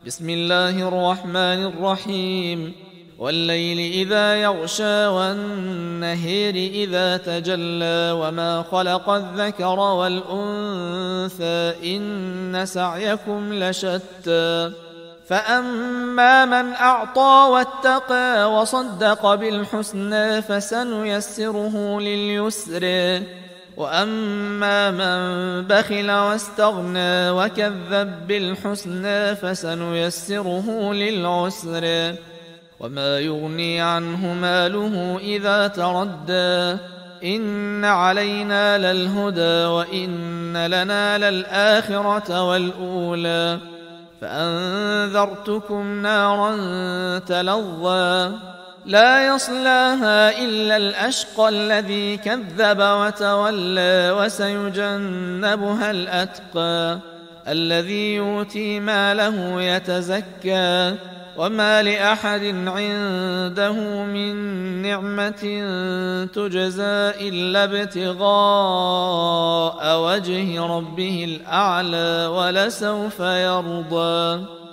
بسم الله الرحمن الرحيم. والليل إذا يغشى والنهر إذا تجلى وما خلق الذكر والأنثى إن سعيكم لشتى فأما من أعطى واتقى وصدق بالحسنى فسنيسره لليسر وأما من بخل واستغنى وكذب بالحسنى فسنيسره للعسر وما يغني عنه ماله إذا تردى إن علينا للهدى وإن لنا للآخرة والأولى فأنذرتكم نارا تلظى لا يصلاها إلا الأشقى الذي كذب وتولى وسيجنبها الأتقى الذي يؤتي ماله يتزكى وما لأحد عنده من نعمة تجزى إلا ابتغاء وجه ربه الأعلى ولسوف يرضى.